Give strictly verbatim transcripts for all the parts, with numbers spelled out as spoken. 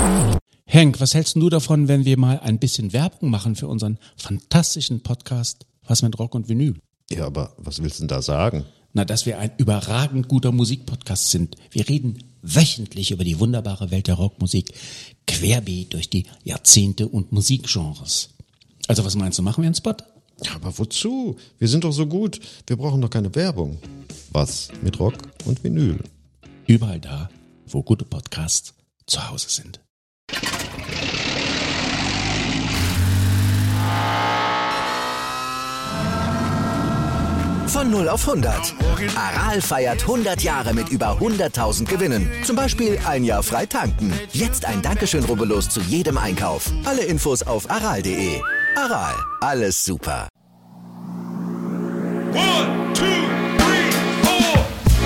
Henk, was hältst du davon, wenn wir mal ein bisschen Werbung machen für unseren fantastischen Podcast Was mit Rock und Vinyl? Ja, aber was willst du denn da sagen? Na, dass wir ein überragend guter Musikpodcast sind. Wir reden wöchentlich über die wunderbare Welt der Rockmusik, querbeet durch die Jahrzehnte und Musikgenres. Also was meinst du, machen wir einen Spot? Ja, aber wozu? Wir sind doch so gut. Wir brauchen doch keine Werbung. Was mit Rock und Vinyl? Überall da, wo gute Podcasts zu Hause sind. Von null auf hundert. Aral feiert hundert Jahre mit über hunderttausend Gewinnen. Zum Beispiel ein Jahr frei tanken. Jetzt ein Dankeschön, rubbellos zu jedem Einkauf. Alle Infos auf aral punkt de. Aral, alles super. One, two, three, four.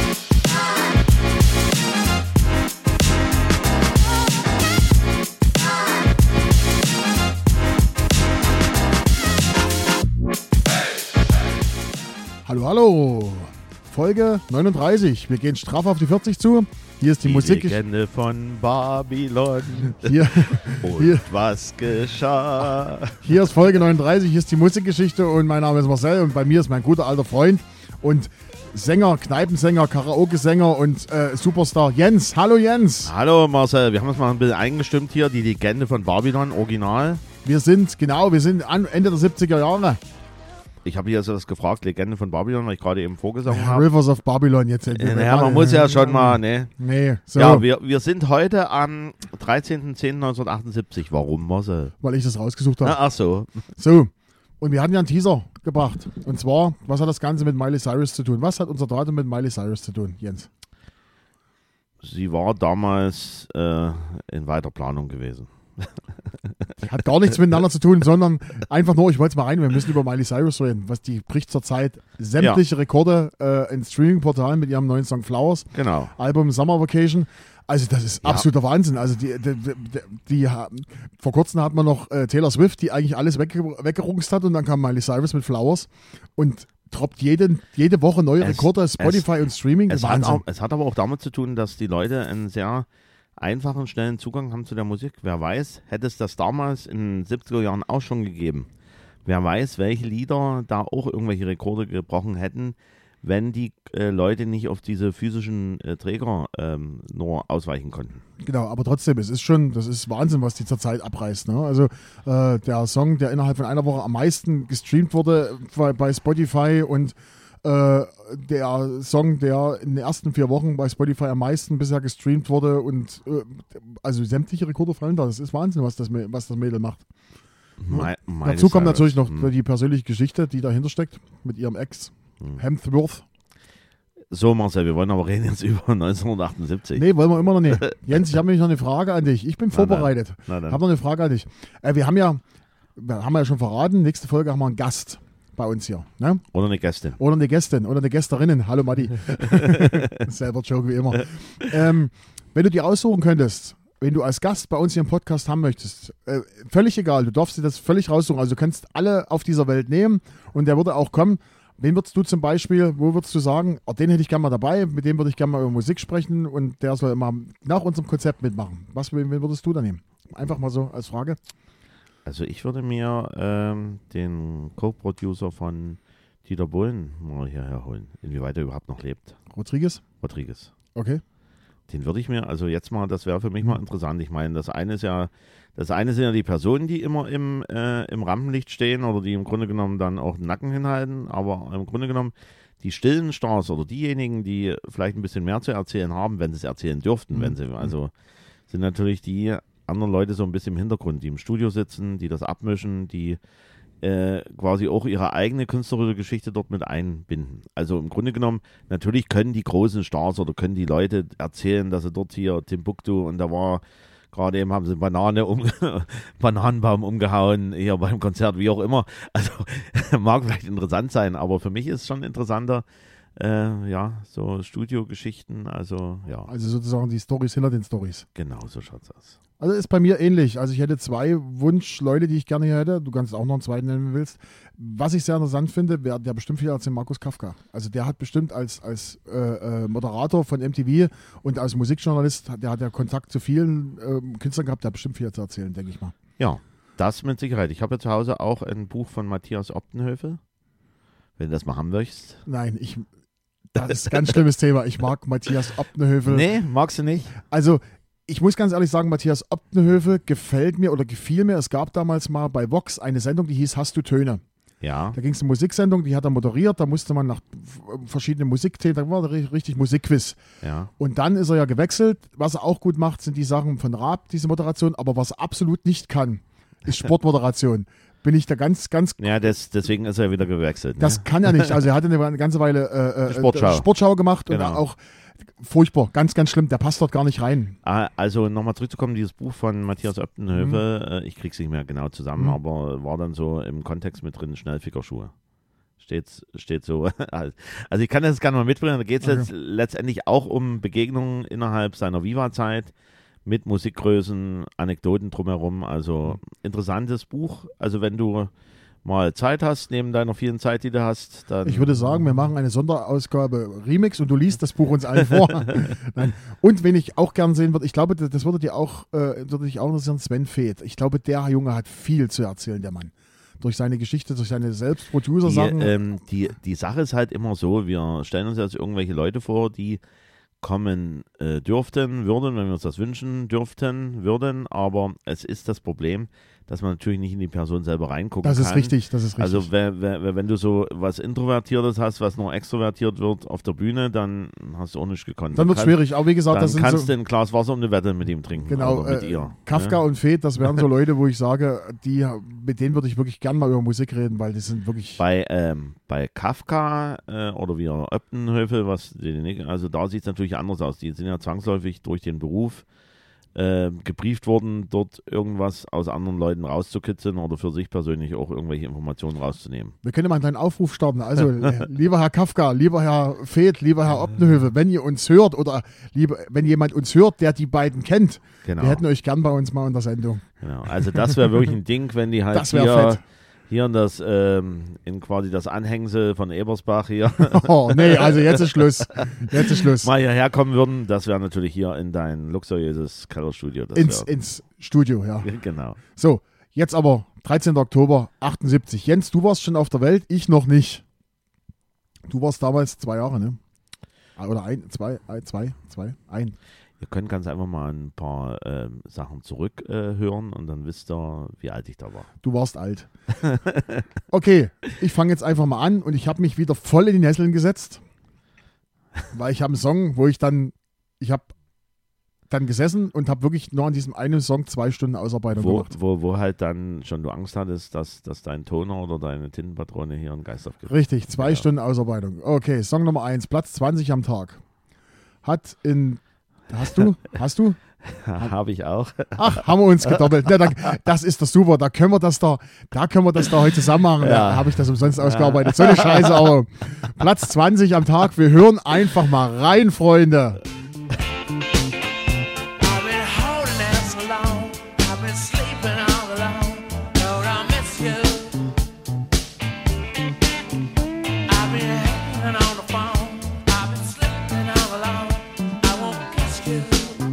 Hallo, hallo. Folge neununddreißig. Wir gehen straff auf die vierzig zu. Hier ist die, die Musik. Legende von Babylon. Hier, Und hier, was geschah? hier ist Folge neununddreißig. Hier ist die Musikgeschichte und mein Name ist Marcel und bei mir ist mein guter alter Freund und Sänger, Kneipensänger, Karaoke-Sänger und äh, Superstar Jens. Hallo Jens. Hallo Marcel, wir haben uns mal ein bisschen eingestimmt hier. Die Legende von Babylon, Original. Wir sind, genau, wir sind an Ende der siebziger Jahre. Ich habe hier so das gefragt, Legende von Babylon, weil ich gerade eben vorgesungen Ja, habe. Rivers of Babylon jetzt. Äh, naja, man muss ja schon mal, ne? Nee, so, Ja, wir, wir sind heute am dreizehnten zehnten neunzehnhundertachtundsiebzig. Warum, Marcel? weil ich das rausgesucht habe. Na, ach so. So, und wir hatten ja einen Teaser gebracht. Und zwar, was hat das Ganze mit Miley Cyrus zu tun? Was hat unser Datum mit Miley Cyrus zu tun, Jens? Sie war damals äh, in weiter Planung gewesen. Hat gar nichts miteinander zu tun, sondern einfach nur, ich wollte es mal rein, wir müssen über Miley Cyrus reden. Was die bricht zurzeit sämtliche ja. Rekorde äh, in Streaming-Portalen mit ihrem neuen Song Flowers. Genau. Album Summer Vacation. Also das ist Ja. absoluter Wahnsinn. Also die, die, die, die vor kurzem hat man noch äh, Taylor Swift, die eigentlich alles wegge weggerungst hat und dann kam Miley Cyrus mit Flowers und droppt jeden, jede Woche neue Es- Rekorde, Spotify es- und Streaming. Es hat, Wahnsinn. auch, es hat aber auch damit zu tun, dass die Leute einen sehr einfachen, schnellen Zugang haben zu der Musik. Wer weiß, hätte es das damals in den siebziger Jahren auch schon gegeben. Wer weiß, welche Lieder da auch irgendwelche Rekorde gebrochen hätten, wenn die äh, Leute nicht auf diese physischen äh, Träger ähm, nur ausweichen konnten. Genau, aber trotzdem, es ist schon, das ist Wahnsinn, was die zurzeit abreißt. Ne? Also äh, der Song, der innerhalb von einer Woche am meisten gestreamt wurde bei, bei Spotify und äh, der Song, der in den ersten vier Wochen bei Spotify am meisten bisher gestreamt wurde und äh, also sämtliche Rekorde fallen da. Das ist Wahnsinn, was das, was das Mädel macht. Me- Dazu kommt Cyrus, natürlich noch hm. die persönliche Geschichte, die dahinter steckt mit ihrem Ex, Hm. Hemsworth. So, Marcel, wir wollen aber reden jetzt über neunzehnhundertachtundsiebzig. Nee, wollen wir immer noch nicht. Jens, ich habe nämlich noch eine Frage an dich. Ich bin Na dann. vorbereitet. Na Ich dann. habe noch eine Frage an dich. Äh, wir haben ja, wir haben ja schon verraten, nächste Folge haben wir einen Gast bei uns hier. Ne? Oder eine Gästin. Oder eine Gästin oder eine Gästerinnen. Hallo Matti. Selber Joke wie immer. Ähm, wenn du dir aussuchen könntest, wenn du als Gast bei uns hier im Podcast haben möchtest, äh, völlig egal, du darfst dir das völlig raussuchen. Also du kannst alle auf dieser Welt nehmen und der würde auch kommen. Wen würdest du zum Beispiel, wo würdest du sagen, oh, den hätte ich gerne mal dabei, mit dem würde ich gerne mal über Musik sprechen und der soll immer nach unserem Konzept mitmachen. Was, wen, wen würdest du da nehmen? Einfach mal so als Frage. Also ich würde mir ähm, den Co-Producer von Dieter Bohlen mal hierher holen, inwieweit er überhaupt noch lebt. Rodriguez? Rodriguez. Okay. Den würde ich mir, also jetzt mal, das wäre für mich mal interessant. Ich meine, das eine ist ja, das eine sind ja die Personen, die immer im, äh, im Rampenlicht stehen oder die im Grunde genommen dann auch den Nacken hinhalten, aber im Grunde genommen die stillen Stars oder diejenigen, die vielleicht ein bisschen mehr zu erzählen haben, wenn sie es erzählen dürften, Mhm. wenn sie, also sind natürlich die anderen Leute so ein bisschen im Hintergrund, die im Studio sitzen, die das abmischen, die äh, quasi auch ihre eigene künstlerische Geschichte dort mit einbinden. Also im Grunde genommen, natürlich können die großen Stars oder können die Leute erzählen, dass sie dort hier Timbuktu und da war gerade eben haben sie Banane um, Bananenbaum umgehauen, hier beim Konzert, wie auch immer. Also mag vielleicht interessant sein, aber für mich ist es schon interessanter, Äh, ja, so Studiogeschichten, also ja. Also sozusagen die Storys hinter den Storys. Genau, so schaut's aus. Also ist bei mir ähnlich. Also ich hätte zwei Wunschleute, die ich gerne hier hätte. Du kannst auch noch einen zweiten nennen, wenn du willst. Was ich sehr interessant finde, wäre der bestimmt viel als den Markus Kafka. Also der hat bestimmt als, als äh, äh, Moderator von M T V und als Musikjournalist, der hat ja Kontakt zu vielen äh, Künstlern gehabt, der hat bestimmt viel zu erzählen, denke ich mal. Ja, das mit Sicherheit. Ich habe ja zu Hause auch ein Buch von Matthias Optenhövel, wenn du das mal haben möchtest. Nein, ich, das ist ein ganz schlimmes Thema. Ich mag Matthias Optenhövel. Nee, magst du nicht? Also ich muss ganz ehrlich sagen, Matthias Optenhövel gefällt mir oder gefiel mir. Es gab damals mal bei Vox eine Sendung, die hieß Hast du Töne? Ja. Da ging es um Musiksendung, die hat er moderiert, da musste man nach verschiedenen Musikthemen, da war der richtig Musikquiz. Ja. Und dann ist er ja gewechselt. Was er auch gut macht, sind die Sachen von Raab, diese Moderation, aber was er absolut nicht kann, ist Sportmoderation. Bin ich da ganz, ganz... Ja, das, deswegen ist er wieder gewechselt. Ne? Das kann er nicht. Also er hatte eine ganze Weile äh, äh, Sportschau. Sportschau gemacht Genau. und auch furchtbar, ganz, ganz schlimm. Der passt dort gar nicht rein. Ah, also nochmal zurückzukommen, dieses Buch von Matthias Optenhövel, Mhm. äh, ich krieg's nicht mehr genau zusammen, Mhm. aber war dann so im Kontext mit drin, Schnellfickerschuhe. Steht, steht so. Also ich kann das gerne mal mitbringen, da geht es Okay. letzt, letztendlich auch um Begegnungen innerhalb seiner Viva-Zeit mit Musikgrößen, Anekdoten drumherum, also interessantes Buch. Also wenn du mal Zeit hast, neben deiner vielen Zeit, die du hast, dann... Ich würde sagen, wir machen eine Sonderausgabe Remix und du liest das Buch uns allen vor. Nein. Und wen ich auch gern sehen würde, ich glaube, das würde dir auch, äh, würde dich auch interessieren, Sven Feth. Ich glaube, der Junge hat viel zu erzählen, der Mann. Durch seine Geschichte, durch seine Die, Selbstproducer-Sachen. ähm, die, die Sache ist halt immer so, wir stellen uns jetzt irgendwelche Leute vor, die kommen äh, dürften, würden, wenn wir uns das wünschen, dürften, würden, aber es ist das Problem, dass man natürlich nicht in die Person selber reingucken Das kann. ist richtig, das ist richtig. Also wenn, wenn, wenn du so was Introvertiertes hast, was nur extrovertiert wird auf der Bühne, dann hast du auch nicht gekonnt. Dann wird es Kann- schwierig. Aber wie gesagt, Dann das sind kannst so, du ein Glas Wasser um eine Wette mit ihm trinken. genau, oder mit äh, ihr. Kafka ne? und Feth, das wären so Leute, wo ich sage, die, mit denen würde ich wirklich gern mal über Musik reden, weil die sind wirklich... Bei, ähm, bei Kafka äh, oder wie Optenhövel, was, also da sieht es natürlich anders aus. Die sind ja zwangsläufig durch den Beruf äh, gebrieft worden, dort irgendwas aus anderen Leuten rauszukitzeln oder für sich persönlich auch irgendwelche Informationen rauszunehmen. Wir können mal einen kleinen Aufruf starten. Also, äh, lieber Herr Kafka, lieber Herr Feth, lieber Herr Optenhövel, wenn ihr uns hört oder lieber, wenn jemand uns hört, der die beiden kennt, Genau. wir hätten euch gern bei uns mal in der Sendung. Genau. Also das wäre wirklich ein Ding, wenn die halt Das wär hier, fett. hier in das ähm, in quasi das Anhängsel von Ebersbach hier Oh, nee, also jetzt ist Schluss. Jetzt ist Schluss. mal hierher kommen würden. Das wäre natürlich hier in dein luxuriöses Kellerstudio. Das Ins, wär, ins Studio, ja. genau. So, jetzt aber dreizehnten Oktober achtundsiebzig. Jens, du warst schon auf der Welt, ich noch nicht. Du warst damals zwei Jahre, ne? Oder ein, zwei, ein, zwei, zwei, ein. Ihr könnt ganz einfach mal ein paar ähm, Sachen zurückhören äh, hören und dann wisst ihr, wie alt ich da war. Du warst alt. Okay, ich fange jetzt einfach mal an und ich habe mich wieder voll in die Nesseln gesetzt, weil ich habe einen Song, wo ich dann, ich habe dann gesessen und habe wirklich nur an diesem einen Song zwei Stunden Ausarbeitung Wo, gemacht. wo, wo halt dann schon du Angst hattest, dass, dass dein Toner oder deine Tintenpatrone hier einen Geist aufgibt. Richtig, zwei Ja. Stunden Ausarbeitung. Okay, Song Nummer eins, Platz zwanzig am Tag. Hat in, hast du, hast du? Habe ich auch. Ach, haben wir uns gedoppelt. Ja, da, das ist doch super. Da können wir das da, da können wir das da heute zusammen machen. Da Ja. habe ich das umsonst ausgearbeitet. So eine Scheiße, aber Platz zwanzig am Tag. Wir hören einfach mal rein, Freunde. I've been holding out so long. I've been sleeping all alone. Lord, I miss you. I've been hanging on the phone. I've been sleeping all alone. I won't kiss you.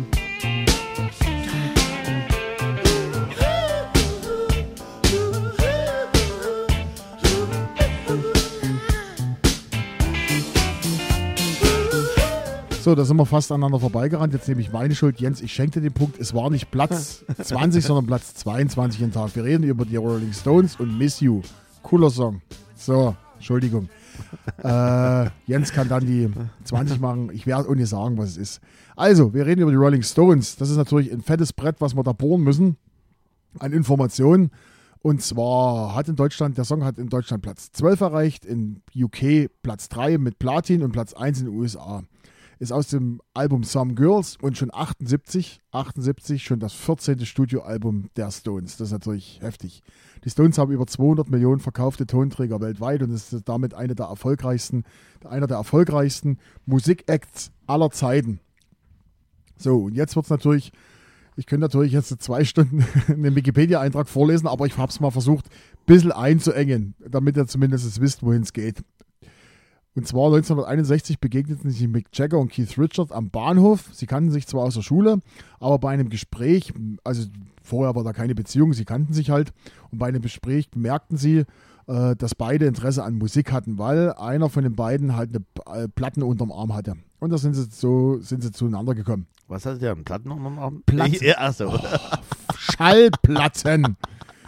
So, da sind wir fast aneinander vorbeigerannt. Jetzt nehme ich meine Schuld. Jens, ich schenke dir den Punkt. Es war nicht Platz zwanzig, sondern Platz zweiundzwanzig am Tag. Wir reden über die Rolling Stones und Miss You. Cooler Song. So, Entschuldigung. Äh, Jens kann dann die zwanzig machen. Ich werde ohne sagen, was es ist. Also, wir reden über die Rolling Stones. Das ist natürlich ein fettes Brett, was wir da bohren müssen an Informationen. Und zwar hat in Deutschland, der Song hat in Deutschland Platz zwölf erreicht, in U K Platz drei mit Platin und Platz eins in den U S A. ist aus dem Album Some Girls und schon achtundsiebzig, achtundsiebzig schon das vierzehnte Studioalbum der Stones. Das ist natürlich heftig. Die Stones haben über zweihundert Millionen verkaufte Tonträger weltweit und ist damit eine der erfolgreichsten, einer der erfolgreichsten Musikacts aller Zeiten. So, und jetzt wird es natürlich, ich könnte natürlich jetzt zwei Stunden einen Wikipedia-Eintrag vorlesen, aber ich habe es mal versucht, ein bisschen einzuengen, damit ihr zumindest wisst, wohin es geht. Und zwar neunzehnhunderteinundsechzig begegneten sich Mick Jagger und Keith Richards am Bahnhof. Sie kannten sich zwar aus der Schule, aber bei einem Gespräch, also vorher war da keine Beziehung, sie kannten sich halt, und bei einem Gespräch bemerkten sie, äh, dass beide Interesse an Musik hatten, weil einer von den beiden halt eine Platten unterm Arm hatte. Und da sind sie so sind sie zueinander gekommen. Was hast du denn? Platten unterm Arm? Platten. Ja, achso. Oh, Schallplatten.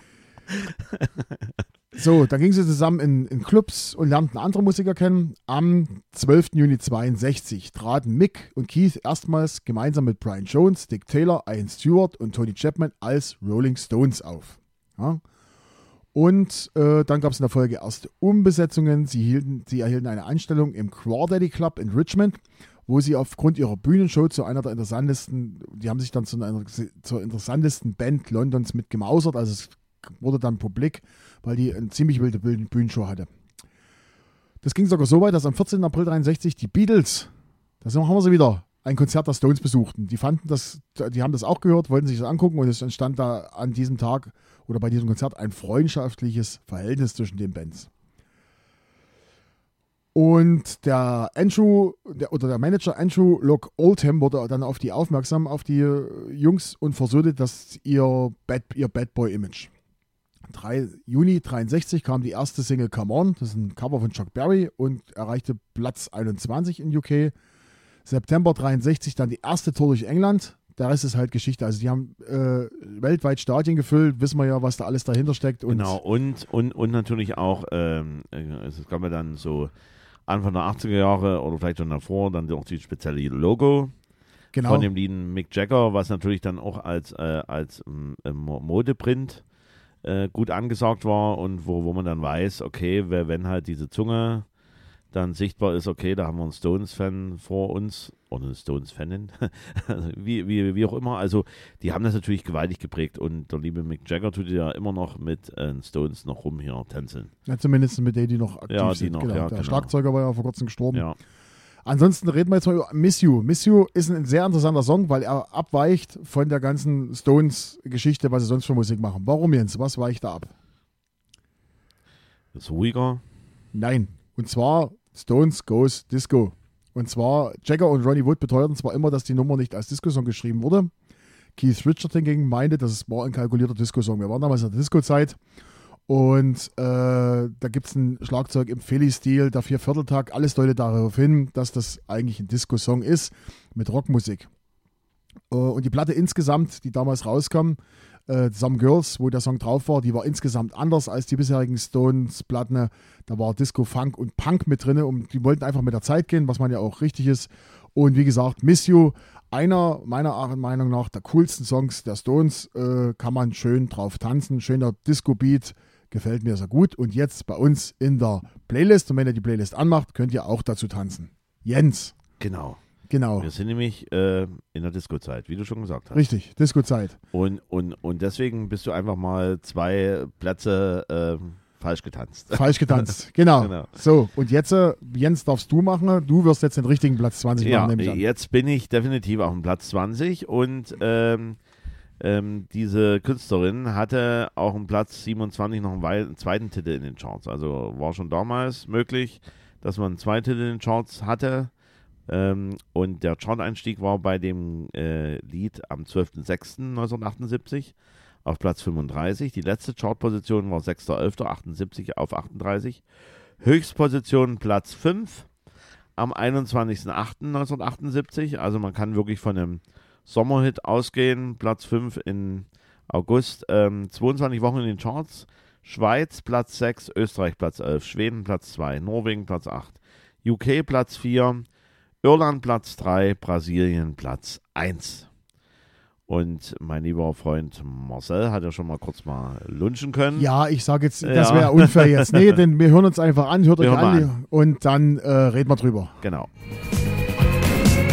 So, dann gingen sie zusammen in, in Clubs und lernten andere Musiker kennen. Am zwölften Juni zweiundsechzig traten Mick und Keith erstmals gemeinsam mit Brian Jones, Dick Taylor, Ian Stewart und Tony Chapman als Rolling Stones auf. Ja. Und äh, dann gab es in der Folge erste Umbesetzungen. Sie, hielten, sie erhielten eine Einstellung im Crawdaddy Club in Richmond, wo sie aufgrund ihrer Bühnenshow zu einer der interessantesten, die haben sich dann zu einer zur interessantesten Band Londons mit gemausert. Also es wurde dann publik, weil die eine ziemlich wilde Bühnenshow hatte. Das ging sogar so weit, dass am vierzehnten April dreiundsechzig die Beatles, da haben wir sie wieder, ein Konzert der Stones besuchten. Die fanden das, die haben das auch gehört, wollten sich das angucken und es entstand da an diesem Tag oder bei diesem Konzert ein freundschaftliches Verhältnis zwischen den Bands. Und der Andrew, der, oder der Manager Andrew Locke Oldham wurde dann auf die aufmerksam, auf die Jungs und versöhnte das ihr Bad, ihr Bad Boy Image. drei Juni dreiundsechzig kam die erste Single Come On, das ist ein Cover von Chuck Berry und erreichte Platz einundzwanzig in U K. September dreiundsechzig dann die erste Tour durch England. Der Rest ist halt Geschichte. Also die haben äh, weltweit Stadien gefüllt, wissen wir ja, was da alles dahinter steckt. Und genau, und, und, und natürlich auch, ähm, es gab ja dann so Anfang der achtziger Jahre oder vielleicht schon davor, dann auch die spezielle Logo genau. von dem lieben Mick Jagger, was natürlich dann auch als, äh, als äh, Modeprint äh, gut angesagt war und wo, wo man dann weiß, okay, wenn halt diese Zunge dann sichtbar ist, okay, da haben wir einen Stones-Fan vor uns oder eine Stones-Fanin, also wie, wie, wie auch immer. Also die haben das natürlich gewaltig geprägt und der liebe Mick Jagger tut ja immer noch mit äh, Stones noch rum hier tänzeln. Ja, zumindest mit denen, die noch aktiv ja, die sind. Noch, genau. ja, Der genau. Schlagzeuger war ja vor kurzem gestorben. Ja. Ansonsten reden wir jetzt mal über Miss You. Miss You ist ein sehr interessanter Song, weil er abweicht von der ganzen Stones-Geschichte, was sie sonst für Musik machen. Warum, Jens? Was weicht da ab? Ist ruhiger. Nein. Und zwar Stones Goes Disco. Und zwar Jagger und Ronnie Wood beteuerten zwar immer, dass die Nummer nicht als Disco-Song geschrieben wurde. Keith Richards hingegen meinte, dass es war ein kalkulierter Disco-Song. Wir waren damals in der Disco-Zeit und äh, da gibt es ein Schlagzeug im Philly-Stil, der Viervierteltakt. Alles deutet darauf hin, dass das eigentlich ein Disco-Song ist mit Rockmusik. Uh, und die Platte insgesamt, die damals rauskam, uh, Some Girls, wo der Song drauf war, die war insgesamt anders als die bisherigen Stones-Platten. Da war Disco, Funk und Punk mit drin und die wollten einfach mit der Zeit gehen, was man ja auch richtig ist. Und wie gesagt, Miss You, einer meiner Meinung nach der coolsten Songs der Stones, uh, kann man schön drauf tanzen, schöner Disco-Beat, gefällt mir sehr gut. Und jetzt bei uns in der Playlist, und wenn ihr die Playlist anmacht, könnt ihr auch dazu tanzen. Jens. Genau. Genau. Wir sind nämlich äh, in der Disco-Zeit, wie du schon gesagt hast. Richtig, Disco-Zeit. Und, und, und deswegen bist du einfach mal zwei Plätze äh, falsch getanzt. Falsch getanzt, genau. Genau. So, und jetzt, äh, Jens, darfst du machen. Du wirst jetzt den richtigen Platz zwanzig Ja, machen, nehme ich an. jetzt bin ich definitiv auf dem Platz zwanzig und ähm, ähm, diese Künstlerin hatte auch einen Platz siebenundzwanzig noch einen, wei- einen zweiten Titel in den Charts. Also war schon damals möglich, dass man zwei Titel in den Charts hatte. Ähm, und der Chart-Einstieg war bei dem äh, Lied am zwölften sechsten neunzehnhundertachtundsiebzig auf Platz fünfunddreißig. Die letzte Chartposition war sechster elfter achtundsiebzig auf achtunddreißig. Höchstposition Platz fünf am einundzwanzigsten achten neunzehnhundertachtundsiebzig. Also man kann wirklich von einem Sommerhit ausgehen. Platz fünf in August. Ähm, zweiundzwanzig Wochen in den Charts. Schweiz Platz sechs, Österreich Platz elf, Schweden Platz zwei, Norwegen Platz acht, U K Platz vier, Irland Platz drei, Brasilien Platz eins. Und mein lieber Freund Marcel hat ja schon mal kurz mal lunchen können. Ja, ich sage jetzt, das Ja. wäre unfair jetzt. Nee, denn wir hören uns einfach an, hört Wir euch hören an mal und dann äh, reden wir drüber. Genau.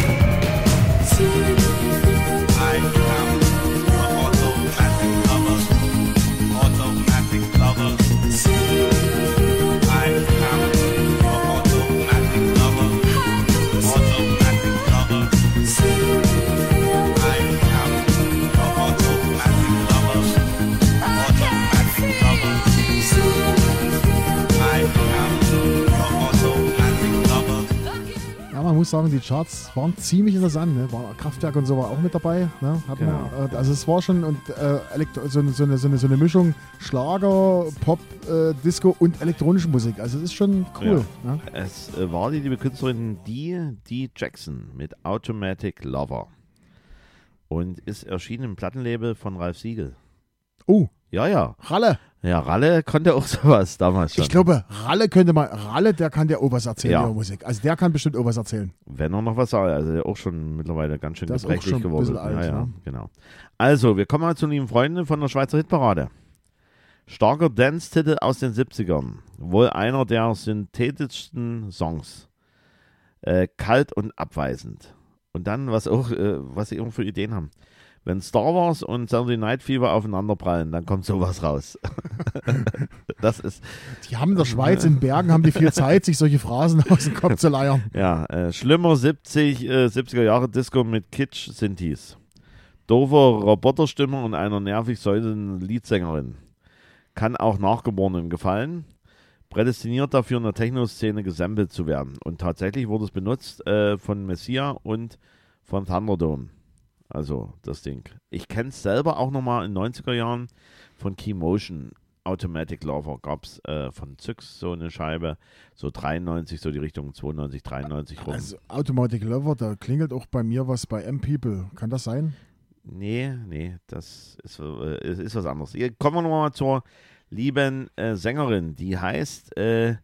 muss sagen, die Charts waren ziemlich interessant. Ne? War Kraftwerk und so war auch mit dabei. Ne? Hat Genau. man, äh, also es war schon und, äh, Elektro- so, eine, so, eine, so, eine, so eine Mischung Schlager, Pop, äh, Disco und elektronische Musik. Also es ist schon cool. Ne? Es äh, war die liebe Künstlerin Dee Dee Jackson mit Automatic Lover und ist erschienen im Plattenlabel von Ralf Siegel. Oh, Ja, ja. Ralle. Ja, Ralle konnte auch sowas damals schon. Ich glaube, Ralle könnte mal, Ralle, der kann dir auch was erzählen Ja. über Musik. Also der kann bestimmt auch was erzählen. Wenn er noch was sagt, also der auch schon mittlerweile ganz schön Der ist auch geprächtig schon ein geworden. bisschen alt, ja, ja, ne? genau. Also, wir kommen mal zu lieben Freunden von der Schweizer Hitparade. Starker Dance-Titel aus den siebzigern. Wohl einer der synthetischsten Songs. Äh, kalt und abweisend. Und dann, was auch, äh, was sie irgendwie für Ideen haben. Wenn Star Wars und Saturday Night Fever aufeinanderprallen, dann kommt sowas raus. Das ist, Die haben in der Schweiz, in Bergen, haben die viel Zeit, sich solche Phrasen aus dem Kopf zu leiern. ja, äh, schlimmer siebzig, äh, siebziger Jahre Disco mit Kitsch-Synthes. Doofer Roboterstimme und einer nervig säuselnden Leadsängerin. Kann auch Nachgeborenen gefallen. Prädestiniert dafür, in der Techno-Szene gesampelt zu werden. Und tatsächlich wurde es benutzt äh, von Messia und von Thunderdome. Also das Ding. Ich kenne es selber auch nochmal in den neunziger Jahren von Keymotion. Automatic Lover gab es äh, von Zyx so eine Scheibe. So dreiundneunzig, so die Richtung zweiundneunzig, dreiundneunzig rum. Also Automatic Lover, da klingelt auch bei mir was bei M-People. Kann das sein? Nee, nee, das ist, äh, ist, ist was anderes. Hier kommen wir nochmal zur lieben äh, Sängerin. Die heißt äh,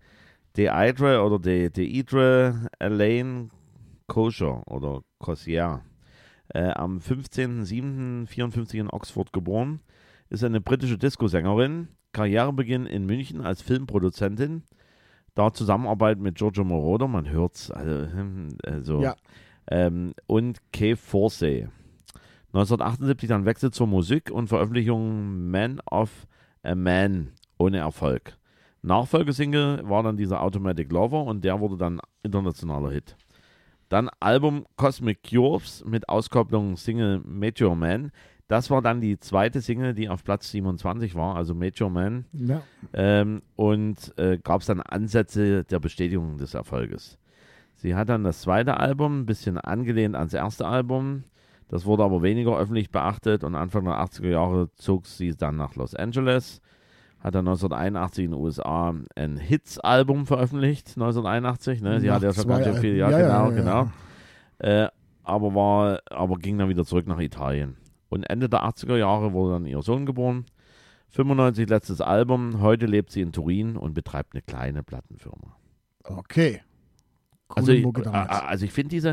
Deidre oder De Deidre Elaine Kosher oder Cossier. Äh, am fünfzehnten siebten vierundfünfzig in Oxford geboren. Ist eine britische Disco-Sängerin. Karrierebeginn in München als Filmproduzentin. Da Zusammenarbeit mit Giorgio Moroder, man hört's. Also, also, Ja. ähm, und Kev Forsey. neunzehnhundertachtundsiebzig dann Wechsel zur Musik und Veröffentlichung Man of a Man ohne Erfolg. Nachfolgesingle war dann dieser Automatic Lover und der wurde dann internationaler Hit. Dann Album Cosmic Cures mit Auskopplung Single Meteor Man. Das war dann die zweite Single, die auf Platz siebenundzwanzig war, also Meteor Man. Ja. Ähm, und äh, gab es dann Ansätze der Bestätigung des Erfolges. Sie hat dann das zweite Album, ein bisschen angelehnt ans erste Album. Das wurde aber weniger öffentlich beachtet und Anfang der achtziger Jahre zog sie dann nach Los Angeles. Hat dann neunzehnhunderteinundachtzig in den U S A ein Hits-Album veröffentlicht, neunzehnhunderteinundachtzig. Ne? Sie Nach hat ja schon zwei ganz schön viel, Alben. ja, Ja, genau, ja, ja, genau. Äh, aber, war, aber ging dann wieder zurück nach Italien. Und Ende der achtziger Jahre wurde dann ihr Sohn geboren. fünfundneunzig letztes Album. Heute lebt sie in Turin und betreibt eine kleine Plattenfirma. Okay. Coole Also, ich- Mucke damals. äh, also ich finde diese,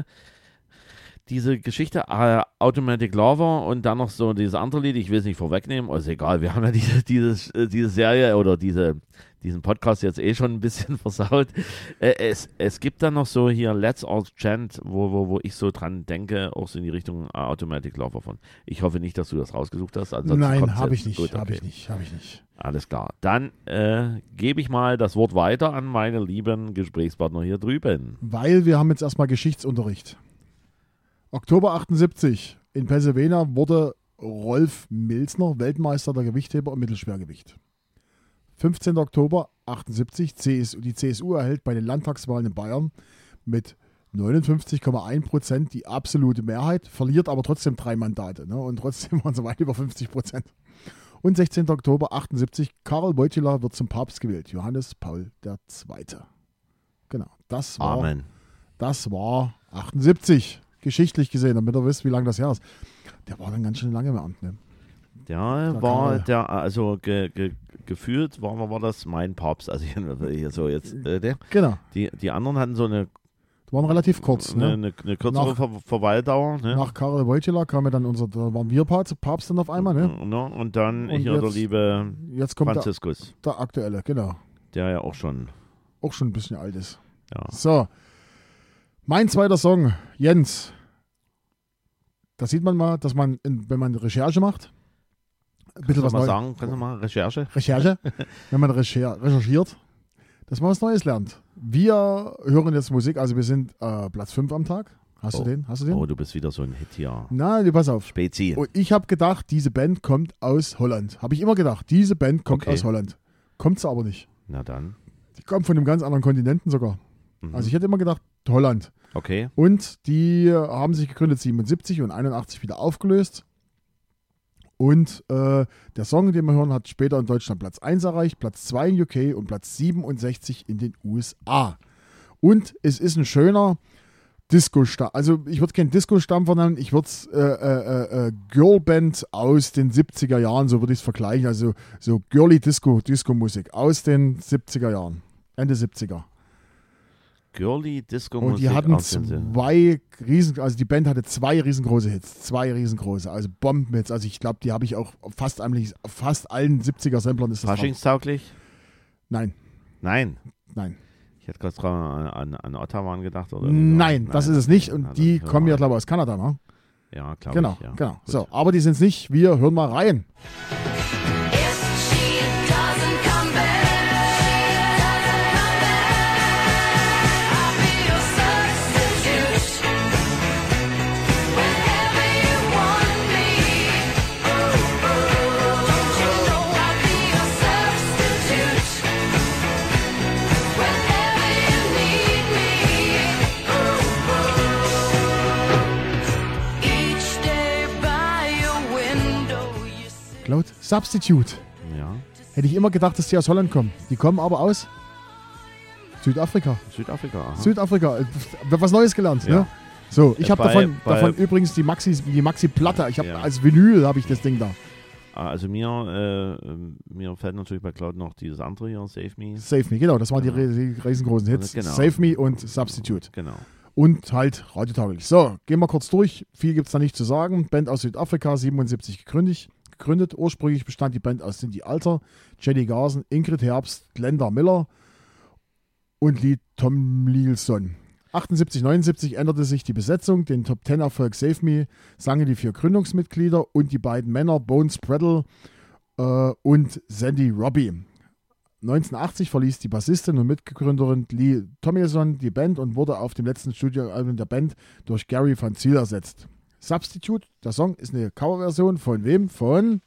diese Geschichte äh, Automatic Lover und dann noch so dieses andere Lied, ich will es nicht vorwegnehmen, also egal, wir haben ja diese, dieses, äh, diese Serie oder diese, diesen Podcast jetzt eh schon ein bisschen versaut. Äh, es, es gibt dann noch so hier Let's All Chant, wo, wo, wo ich so dran denke, auch so in die Richtung äh, Automatic Lover von. Ich hoffe nicht, dass du das rausgesucht hast. ansonsten Nein, kommt's habe jetzt. ich nicht. Gut, Habe okay. ich nicht. Habe ich nicht. Alles klar. Dann äh, gebe ich mal das Wort weiter an meine lieben Gesprächspartner hier drüben. Weil wir haben jetzt erstmal Geschichtsunterricht. Oktober achtundsiebzig in Pennsylvania wurde Rolf Milzner Weltmeister der Gewichtheber im Mittelschwergewicht. fünfzehnten Oktober achtundsiebzig, C S U, die C S U erhält bei den Landtagswahlen in Bayern mit neunundfünfzig Komma eins Prozent die absolute Mehrheit, verliert aber trotzdem drei Mandate. Ne? Und trotzdem waren sie weit über fünfzig Prozent. Und sechzehnten Oktober achtundsiebzig, Karl Wojtyla wird zum Papst gewählt. Johannes Paul der Zweite. Genau, das war, Amen. das war achtundsiebzig. Geschichtlich gesehen, damit ihr wisst, wie lange das her ist. Der war dann ganz schön lange im Amt. Ne? Der Der war Karl. der, also ge, ge, gefühlt war, war das mein Papst. Also hier, hier so jetzt, äh, der. Genau, Die, die anderen hatten so eine, die waren relativ kurz. eine, Ne? eine, eine kürzere Nach- Ver Verweildauer. Ne? Nach Karl Wojtyla kam ja dann unser, da waren wir Papst, Papst dann auf einmal. Ne? Ne? Und dann Und hier der jetzt liebe Jetzt kommt der, Franziskus, der aktuelle, genau. der ja auch schon, Auch schon ein bisschen alt ist. ja. So, mein zweiter Song, Jens. Da sieht man mal, dass man, in, wenn man Recherche macht, ein bisschen Kannst was du mal Neues. sagen, kannst du mal Recherche? Recherche, wenn man recher recherchiert, dass man was Neues lernt. Wir hören jetzt Musik, also wir sind äh, Platz fünf am Tag. Hast Oh. du den? Hast du den? Oh, du bist wieder so ein Hit hier. Na, nee, pass auf. Spezi. Und ich habe gedacht, diese Band kommt aus Holland. Habe ich immer gedacht, diese Band kommt Okay. aus Holland. Kommt sie aber nicht. Na dann. Die kommt von einem ganz anderen Kontinenten sogar. Mhm. Also ich hätte immer gedacht, Holland. Okay. Und die haben sich gegründet siebenundsiebzig und einundachtzig wieder aufgelöst. Und äh, der Song, den wir hören, hat später in Deutschland Platz eins erreicht, Platz zwei in U K und Platz siebenundsechzig in den U S A. Und es ist ein schöner Disco-Stampfer. Also ich würde es keinen Disco-Stampfer nennen, ich würde es äh, äh, äh, Girlband aus den siebziger Jahren, so würde ich es vergleichen. Also so girly Disco, Disco-Musik aus den siebziger Jahren, Ende siebziger. Girly Disco-Musik. Und die hatten aus den Sinn. zwei riesen, also die Band hatte zwei riesengroße Hits, zwei riesengroße, also Bombenhits. Also ich glaube, die habe ich auch fast eigentlich, fast allen siebziger-Samplern ist das drauf. Faschingstauglich? Nein, Nein. nein. Ich hätte gerade an, an, an Ottawa gedacht. Oder Nein, das ist es nicht. Und Na, die dann kommen hören ja, wir glaube ich, aus Kanada, ne? Ja, glaube Genau, ich. Ja. genau. Gut. So, aber die sind es nicht. Wir hören mal rein. If she doesn't come back, I'll be your substitute. Whenever you want me, don't you know I'll be your substitute. Whenever you need me, each day by your window you sit. Cloud Substitute. Ja, Hätte ich immer gedacht, dass die aus Holland kommen. Die kommen aber aus Südafrika. Südafrika. Aha. Südafrika. Äh, Was Neues gelernt, Ja. ne? So, ich Äh, habe bei- davon, bei- davon übrigens die Maxi, die Maxi-Platte. Ich habe Ja. als Vinyl habe ich das Ding da. Also mir, äh, mir fällt natürlich bei Cloud noch dieses andere hier, Save Me. Save Me, genau. Das waren die, Genau. ri- die riesengroßen Hits. Genau. Save Me und Substitute. Genau. Und halt radiotauglich. So, gehen wir kurz durch. Viel gibt es da nicht zu sagen. Band aus Südafrika, siebenundsiebzig gegründet. gegründet. Ursprünglich bestand die Band aus Cindy Alter, Jenny Garson, Ingrid Herbst, Glenda Miller und Lee Tomlinson. achtundsiebzig, neunundsiebzig änderte sich die Besetzung. Den Top Ten Erfolg Save Me sangen die vier Gründungsmitglieder und die beiden Männer Bones Bradle äh, und Sandy Robbie. neunzehnhundertachtzig verließ die Bassistin und Mitgründerin Lee Tomlinson die Band und wurde auf dem letzten Studioalbum der Band durch Gary Van Zyl ersetzt. Substitute, der Song ist eine Coverversion von wem? Von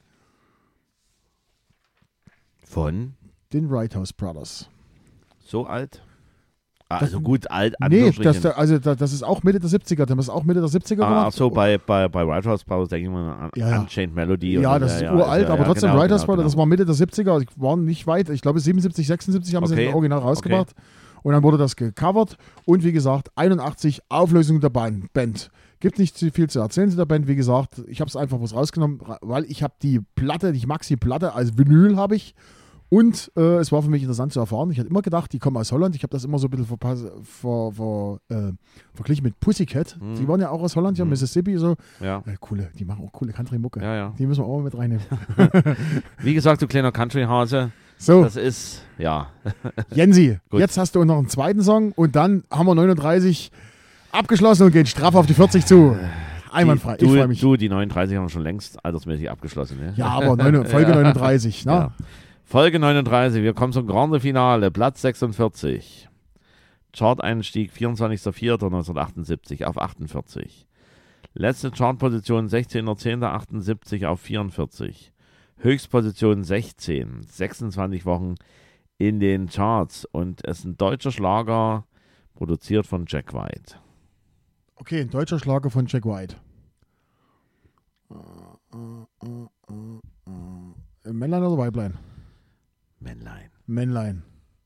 Von den Whitehouse Brothers. so alt? Also gut, alt, Nee, Anführungsstrichen. das, also da- das ist auch Mitte der siebziger. Das ist auch Mitte der siebziger Ah, gemacht. ach so, bei, bei, bei White House Brothers denke ich mal an Ja, ja. Unchained Melody. Ja, oder, das ist uralt, ja, aber ja, trotzdem genau, Writers genau, Brothers, das genau. war Mitte der siebziger, ich war nicht weit, ich glaube siebenundsiebzig, sechsundsiebzig haben sie Okay. das Original rausgebracht und dann wurde das gecovert und wie gesagt, einundachtzig Auflösung der Ban- Band. Gibt nicht zu viel zu erzählen zu der Band, wie gesagt, ich habe es einfach was rausgenommen, weil ich habe die Platte, die Maxi-Platte als Vinyl habe ich und äh, es war für mich interessant zu erfahren. Ich hatte immer gedacht, die kommen aus Holland. Ich habe das immer so ein bisschen verpass, ver, ver, äh, verglichen mit Pussycat. Mhm. Die waren ja auch aus Holland, ja, Mhm. Mississippi, so. Ja. Äh, coole, die machen auch coole Country-Mucke. Ja, ja. Die müssen wir auch mal mit reinnehmen. Wie gesagt, du kleiner Country-Hase, So, das ist, ja. Jensi, Gut. jetzt hast du noch einen zweiten Song und dann haben wir neununddreißig abgeschlossen und gehen straff auf die vierzig zu. Einwandfrei, Die, ich du, freue mich. Du, die neununddreißig haben wir schon längst altersmäßig abgeschlossen. Ne? Ja, aber neun, Folge neununddreißig, ne? Ja. Folge neununddreißig, wir kommen zum Grande Finale, Platz sechsundvierzig. Chart-Einstieg vierundzwanzigster vierter neunzehnhundertachtundsiebzig auf achtundvierzig. Letzte Chartposition sechzehnter zehnter achtundsiebzig auf vierundvierzig. Höchstposition sechzehn, sechsundzwanzig Wochen in den Charts und es ist ein deutscher Schlager, produziert von Jack White. Okay, ein deutscher Schlager von Jack White. Äh, äh, äh, äh, äh. Männlein oder Weiblein? Männlein. Männlein.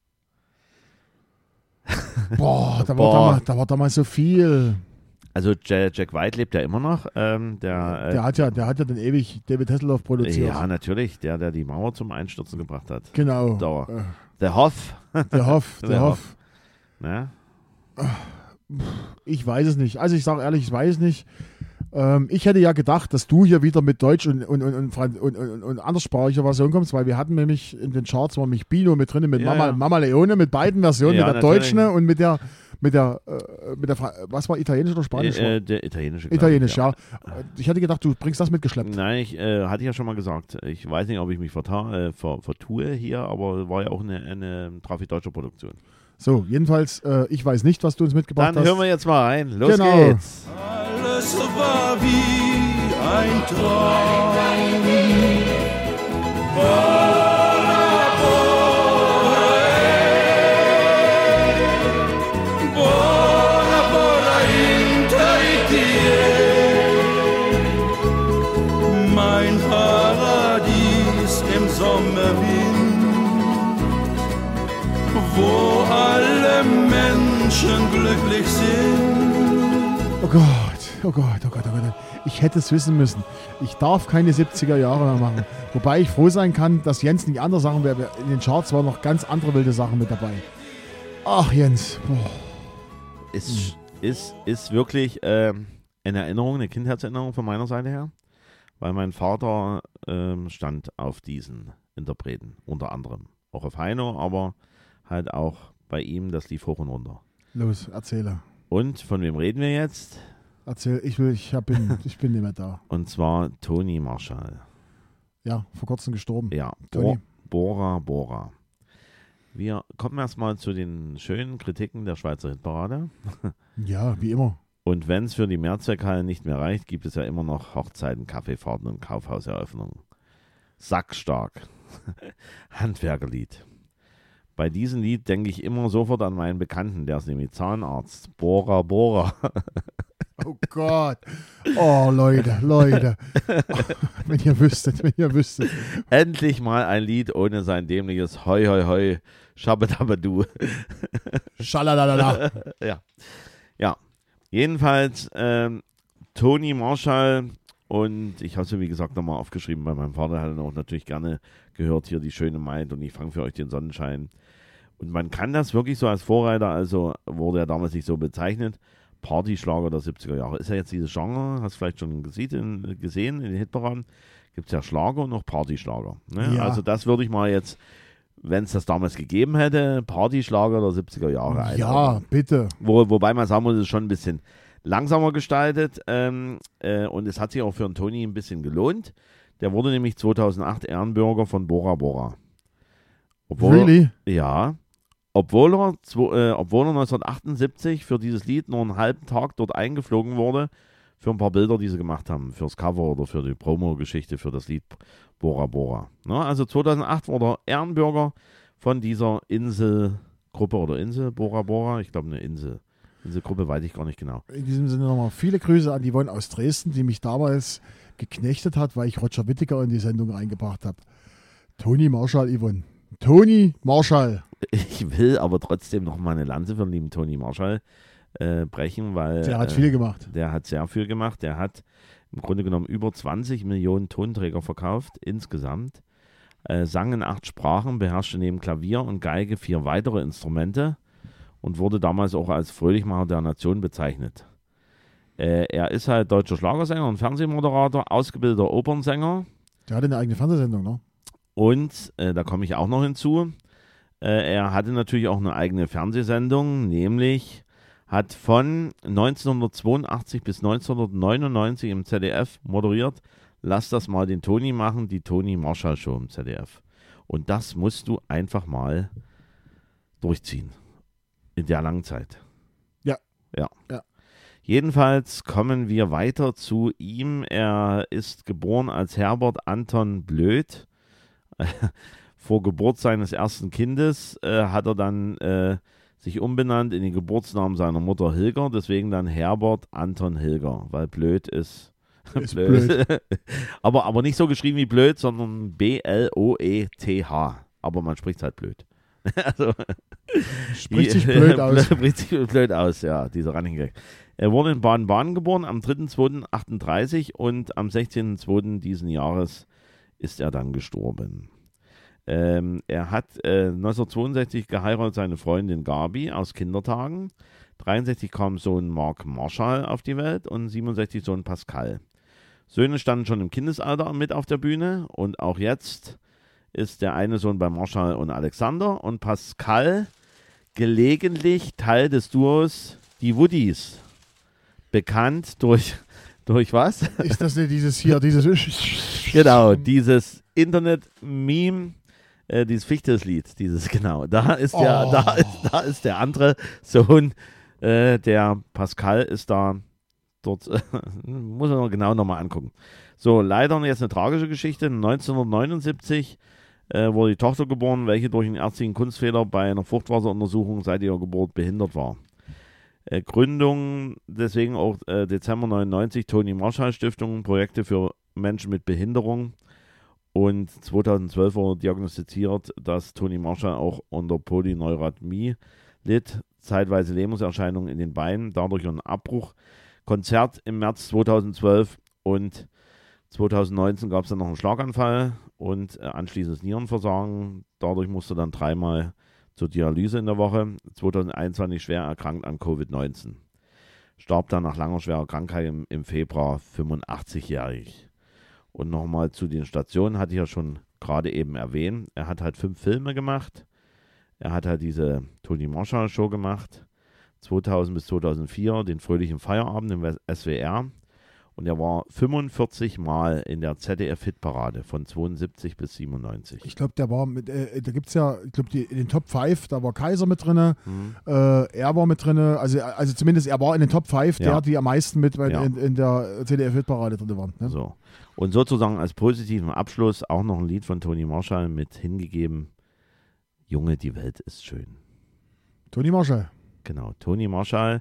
Boah, da war, Boah. Damals, da war damals so viel. Also Ja- Jack White lebt ja immer noch. Ähm, der, äh, Der hat ja, der hat ja dann ewig David Hasselhoff produziert. ja, natürlich, der, der die Mauer zum Einstürzen gebracht hat. Genau. Dauer. Äh, Der Hoff. der Hoff, der, Der Hoff. Ne? Ich weiß es nicht. Also ich sage ehrlich, ich weiß es nicht. Ähm, ich hätte ja gedacht, dass du hier wieder mit Deutsch und, und, und, und, Fran- und, und, und anderssprachiger Version kommst, weil wir hatten nämlich in den Charts war mich Bino mit drin, mit Ja, Mama, ja. Mama Leone, mit beiden Versionen, Ja, mit der natürlich. deutschen und mit der, mit der, äh, mit der, Fra- was war italienisch oder spanisch? Äh, äh, der italienische. glaub Italienisch, ich, ja. Ich hätte gedacht, du bringst das mitgeschleppt. Nein, ich äh, hatte ja schon mal gesagt, ich weiß nicht, ob ich mich verta äh, ver vertue hier, aber war ja auch eine, eine Trafi-Deutsche Produktion. So, jedenfalls, äh, ich weiß nicht, was du uns mitgebracht Dann hast. hören wir jetzt mal rein. Los Genau. geht's. Alles war wie ein Traum. Bora, bora, bora, Sommerwind, wo alle Menschen glücklich sind. Oh Gott, oh Gott, oh Gott, oh Gott. Ich hätte es wissen müssen. Ich darf keine siebziger Jahre mehr machen. Wobei ich froh sein kann, dass Jens nicht andere Sachen wäre. In den Charts waren noch ganz andere wilde Sachen mit dabei. Ach, Jens. Boah. Ist, ist, ist wirklich ähm, eine Erinnerung, eine Kindheitserinnerung von meiner Seite her. Weil mein Vater ähm, stand auf diesen Interpreten. Unter anderem. Auch auf Heino, aber halt auch bei ihm, das lief hoch und runter. Los, erzähle. Und von wem reden wir jetzt? Erzähl, ich will, ich hab, bin, ich bin nicht mehr da. Und zwar Toni Marshall. Ja, vor kurzem gestorben. Ja, Toni. Bo- Bora Bora. Wir kommen erstmal zu den schönen Kritiken der Schweizer Hitparade. Ja, wie immer. Und wenn es für die Mehrzweckhallen nicht mehr reicht, gibt es ja immer noch Hochzeiten, Kaffeefahrten und Kaufhauseröffnungen. Sackstark. Handwerkerlied. Bei diesem Lied denke ich immer sofort an meinen Bekannten, der ist nämlich Zahnarzt. Bora Bora. Oh Gott. Oh, Leute, Leute. Wenn ihr wüsstet, wenn ihr wüsstet. Endlich mal ein Lied ohne sein dämliches Hoi Hoi Hoi, Schabadabadu. Schalalala. Ja. Ja. Jedenfalls ähm, Toni Marshall und ich habe es wie gesagt nochmal aufgeschrieben, weil mein Vater hat dann auch natürlich gerne gehört, hier die schöne Maid und ich fange für euch den Sonnenschein. Und man kann das wirklich so als Vorreiter, also wurde er damals nicht so bezeichnet, Partyschlager der siebziger Jahre. Ist ja jetzt dieses Genre, hast du vielleicht schon gesehen, gesehen in den Hitparaden, gibt es ja Schlager und auch Partyschlager. Ne? Ja. Also das würde ich mal jetzt, wenn es das damals gegeben hätte, Partyschlager der siebziger Jahre Ja, einordnen. bitte. Wo, wobei man sagen muss, es ist schon ein bisschen langsamer gestaltet ähm, äh, und es hat sich auch für einen Toni ein bisschen gelohnt. Der wurde nämlich zweitausendacht Ehrenbürger von Bora Bora. Obwohl, Really? Ja. Obwohl er, zwo, äh, obwohl er neunzehnhundertachtundsiebzig für dieses Lied nur einen halben Tag dort eingeflogen wurde, für ein paar Bilder, die sie gemacht haben, fürs Cover oder für die Promo-Geschichte für das Lied Bora Bora. Na, also zweitausendacht wurde er Ehrenbürger von dieser Inselgruppe oder Insel Bora Bora. Ich glaube eine Insel. Inselgruppe weiß ich gar nicht genau. In diesem Sinne nochmal viele Grüße an die Yvonne aus Dresden, die mich damals geknechtet hat, weil ich Roger Whittaker in die Sendung reingebracht habe. Toni Marshall, Yvonne. Toni Marshall. Ich will aber trotzdem noch mal eine Lanze für den lieben Toni Marshall äh, brechen, weil Der hat äh, viel gemacht. Der hat sehr viel gemacht. Der hat im Grunde genommen über zwanzig Millionen Tonträger verkauft insgesamt. Äh, sang in acht Sprachen, beherrschte neben Klavier und Geige vier weitere Instrumente und wurde damals auch als Fröhlichmacher der Nation bezeichnet. Äh, er ist halt deutscher Schlagersänger und Fernsehmoderator, ausgebildeter Opernsänger. Der hatte eine eigene Fernsehsendung, ne? Und, äh, da komme ich auch noch hinzu, äh, er hatte natürlich auch eine eigene Fernsehsendung, nämlich hat von neunzehnhundertzweiundachtzig bis neunzehnhundertneunundneunzig im Z D F moderiert, lass das mal den Toni machen, die Toni Marshall Show im Z D F. Und das musst du einfach mal durchziehen. In der langen Zeit. Ja. Ja. Ja. Jedenfalls kommen wir weiter zu ihm. Er ist geboren als Herbert Anton Blöd. Vor Geburt seines ersten Kindes äh, hat er dann äh, sich umbenannt in den Geburtsnamen seiner Mutter Hilger, deswegen dann Herbert Anton Hilger, weil Blöd ist, Ist blöd. blöd. aber, aber nicht so geschrieben wie blöd, sondern B L O E T H. Aber man spricht halt blöd. also, Spricht sich blöd aus. Spricht sich blöd aus, ja, dieser Running Gag. Er wurde in Baden-Baden geboren am dritter zweiter achtunddreißig und am sechzehnten zweiten diesen Jahres ist er dann gestorben. Ähm, er hat äh, neunzehnhundertzweiundsechzig geheiratet seine Freundin Gabi aus Kindertagen. dreiundsechzig kam Sohn Mark Marshall auf die Welt und siebenundsechzig Sohn Pascal. Söhne standen schon im Kindesalter mit auf der Bühne und auch jetzt ist der eine Sohn bei Marshall und Alexander und Pascal gelegentlich Teil des Duos Die Woodies. Bekannt durch, durch was? Ist das nicht dieses hier, dieses... Genau, dieses Internet-Meme, äh, dieses Fichtes-Lied, dieses, genau. Da ist der, Oh. da ist, da ist der andere Sohn, äh, der Pascal ist da dort, äh, muss man genau nochmal angucken. So, leider jetzt eine tragische Geschichte. neunzehnhundertneunundsiebzig äh, wurde die Tochter geboren, welche durch einen ärztlichen Kunstfehler bei einer Fruchtwasseruntersuchung seit ihrer Geburt behindert war. Äh, Gründung, deswegen auch äh, Dezember neunundneunzig, Toni Marshall Stiftung, Projekte für Menschen mit Behinderung Und zweitausendzwölf wurde diagnostiziert, dass Toni Marshall auch unter Polyneurathmie litt, zeitweise Lähmungserscheinungen in den Beinen, dadurch ein Abbruch. Konzert im März zweitausendzwölf und zweitausendneunzehn gab es dann noch einen Schlaganfall und äh, anschließend Nierenversagen. Dadurch musste er dann dreimal zur Dialyse in der Woche. zweitausendeinundzwanzig schwer erkrankt an Covid neunzehn. Starb dann nach langer schwerer Krankheit im, im Februar, fünfundachtzigjährig. Und nochmal zu den Stationen, hatte ich ja schon gerade eben erwähnt. Er hat halt fünf Filme gemacht. Er hat halt diese Toni Marshall Show gemacht. zweitausend bis zweitausendvier, den Fröhlichen Feierabend im S W R. Und er war fünfundvierzig Mal in der Z D F-Hitparade von zweiundsiebzig bis siebenundneunzig. Ich glaube, der war mit, äh, da gibt es ja, ich glaube, in den Top fünf, da war Kaiser mit drin, Mhm. äh, er war mit drin, also, also zumindest er war in den Top fünf, Ja. der, die am meisten mit bei- Ja. in, in der Z D F-Hitparade drin waren. Ne? So. Und sozusagen als positiven Abschluss auch noch ein Lied von Toni Marshall mit hingegeben. Junge, die Welt ist schön. Toni Marshall. Genau, Toni Marshall,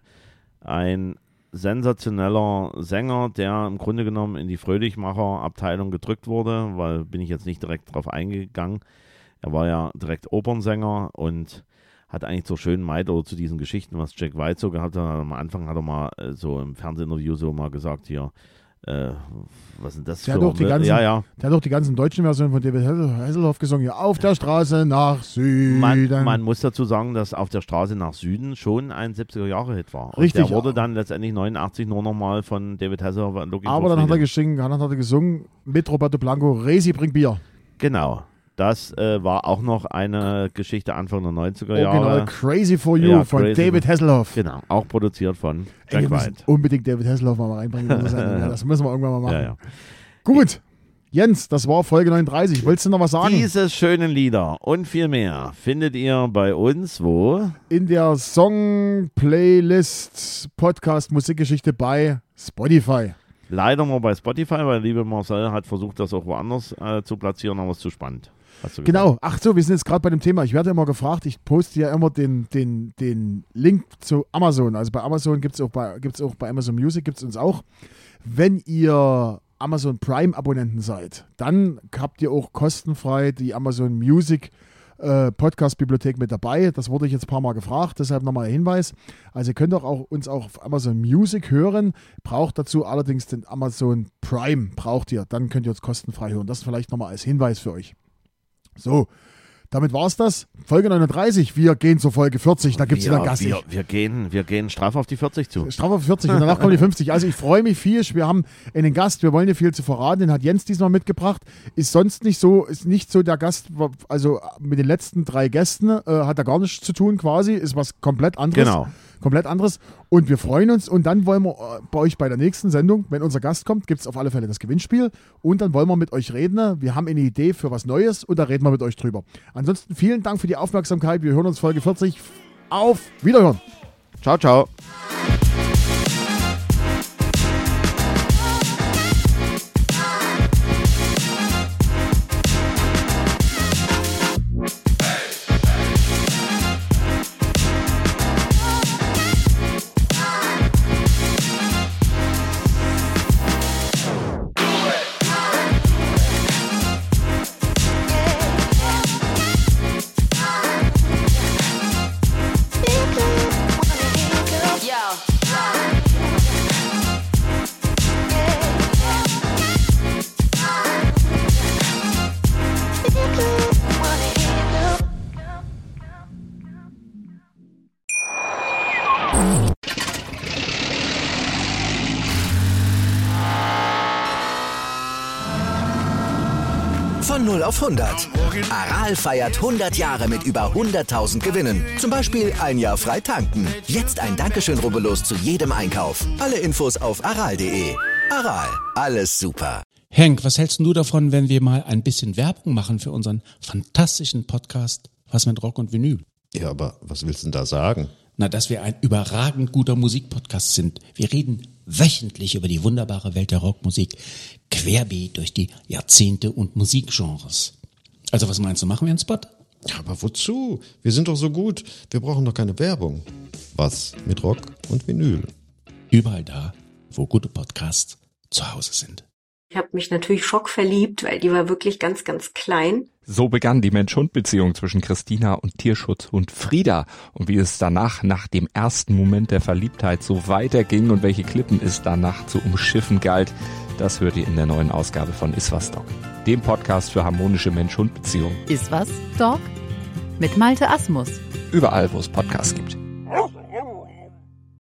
ein sensationeller Sänger, der im Grunde genommen in die Fröhlichmacher-Abteilung gedrückt wurde, weil bin ich jetzt nicht direkt drauf eingegangen. Er war ja direkt Opernsänger und hat eigentlich zur schönen Maid oder zu diesen Geschichten, was Jack White so gehabt hat. Am Anfang hat er mal äh, so im Fernsehinterview so mal gesagt, hier, äh, was sind das Der für... hat doch die ganzen- ja, ja. Der hat auch die ganzen deutschen Versionen von David Hessel- Hasselhoff gesungen, hier auf der Straße nach Süden. Man, man muss dazu sagen, dass Auf der Straße nach Süden schon ein siebziger-Jahre-Hit war. Und Richtig. der wurde dann letztendlich neunundachtzig nur nochmal von David Hasselhoff und Looking Aber for dann hat er, Freedom. gesungen, dann hat er gesungen mit Roberto Blanco, Resi bringt Bier. Genau. Das äh, war auch noch eine Geschichte Anfang der neunziger Original Jahre. Crazy for You Ja, von Crazy David for- Hasselhoff. Genau, auch produziert von Ey, wir Jack müssen White. unbedingt David Hasselhoff mal reinbringen. in unsere Sendung. Ja, das müssen wir irgendwann mal machen. Ja, ja. Gut, Jens, das war Folge neununddreißig. Wolltest du noch was sagen? Diese schönen Lieder und viel mehr findet ihr bei uns wo? In der Song-Playlist Podcast Musikgeschichte bei Spotify. Leider nur bei Spotify, weil liebe Marcel hat versucht, das auch woanders äh, zu platzieren, aber es ist zu spannend. Hast du gesagt. Genau. Ach so, wir sind jetzt gerade bei dem Thema. Ich werde immer gefragt, ich poste ja immer den, den, den Link zu Amazon. Also bei Amazon gibt es auch, bei- gibt's auch bei Amazon Music, gibt es uns auch. Wenn ihr Amazon Prime-Abonnenten seid, dann habt ihr auch kostenfrei die Amazon Music äh, Podcast-Bibliothek mit dabei. Das wurde ich jetzt ein paar Mal gefragt, deshalb nochmal ein Hinweis. Also ihr könnt auch, auch uns auch auf Amazon Music hören, braucht dazu allerdings den Amazon Prime, braucht ihr. Dann könnt ihr uns kostenfrei hören. Das vielleicht nochmal als Hinweis für euch. So, damit war's das. Folge neununddreißig, wir gehen zur Folge vierzig, da gibt's wir, wieder einen Gast. wir, wir, gehen, wir gehen straff auf die vierzig zu. Strafe auf vierzig und danach kommen die fünfzig. Also ich freue mich viel. Wir haben einen Gast, wir wollen dir viel zu verraten. Den hat Jens diesmal mitgebracht. Ist sonst nicht so, ist nicht so der Gast, also mit den letzten drei Gästen äh, hat er gar nichts zu tun quasi. Ist was komplett anderes. Genau. Komplett anderes. Und wir freuen uns. Und dann wollen wir äh, bei euch bei der nächsten Sendung, wenn unser Gast kommt, gibt es auf alle Fälle das Gewinnspiel. Und dann wollen wir mit euch reden. Wir haben eine Idee für was Neues und da reden wir mit euch drüber. Ansonsten vielen Dank für die Aufmerksamkeit. Wir hören uns Folge vierzig. Auf Wiederhören. Ciao, ciao. Von null auf hundert. Aral feiert hundert Jahre mit über hunderttausend Gewinnen. Zum Beispiel ein Jahr frei tanken. Jetzt ein Dankeschön, rubbellos zu jedem Einkauf. Alle Infos auf aral punkt de. Aral, alles super. Henk, was hältst du davon, wenn wir mal ein bisschen Werbung machen für unseren fantastischen Podcast Was mit Rock und Vinyl? Ja, aber was willst du denn da sagen? Na, dass wir ein überragend guter Musikpodcast sind. Wir reden wöchentlich über die wunderbare Welt der Rockmusik, querbeet durch die Jahrzehnte und Musikgenres. Also was meinst du, machen wir einen Spot? Ja, aber wozu? Wir sind doch so gut. Wir brauchen doch keine Werbung. Was mit Rock und Vinyl? Überall da, wo gute Podcasts zu Hause sind. Ich habe mich natürlich schockverliebt, weil die war wirklich ganz, ganz klein. So begann die Mensch-Hund-Beziehung zwischen Christina und Tierschutzhund Frieda. Und wie es danach, nach dem ersten Moment der Verliebtheit, so weiterging und welche Klippen es danach zu umschiffen galt, das hört ihr in der neuen Ausgabe von Iswas Dog, dem Podcast für harmonische Mensch-Hund-Beziehungen. Iswas Dog? Mit Malte Asmus. Überall, wo es Podcasts gibt.